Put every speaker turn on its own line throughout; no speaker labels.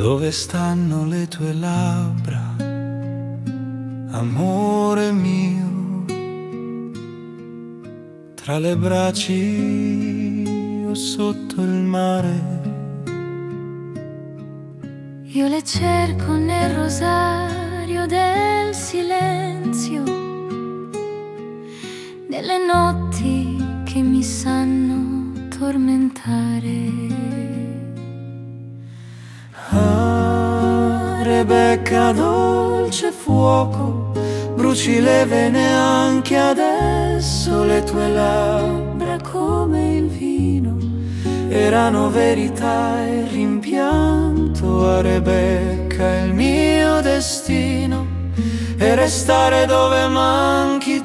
Dove stanno le tue labbra, amore mio? Tra le braccia o sotto il mare?
Io le cerco nel rosario del silenzio, nelle notti che mi sanno tormentare.
Ah, Rebecca, dolce fuoco, bruci le vene anche adesso. Le tue labbra come il vino erano verità e rimpianto. A Rebecca il mio destino è restare dove manchi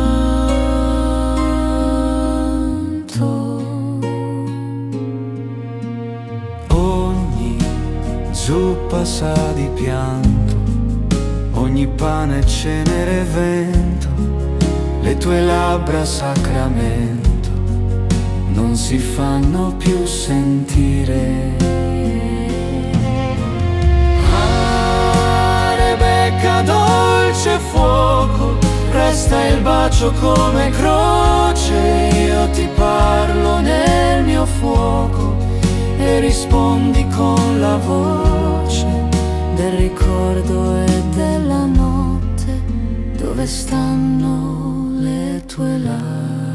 tanto. Ogni zuppa sa di pianto, ogni pane è cenere e vento. Le tue labbra sacramento non si fanno più sentire. Ah, Rebecca, dolce fuoco, resta il bacio come croce. Io ti parlo nel mio fuoco e rispondi con la voce del ricordo e della notte. Dove stanno le tue labbra?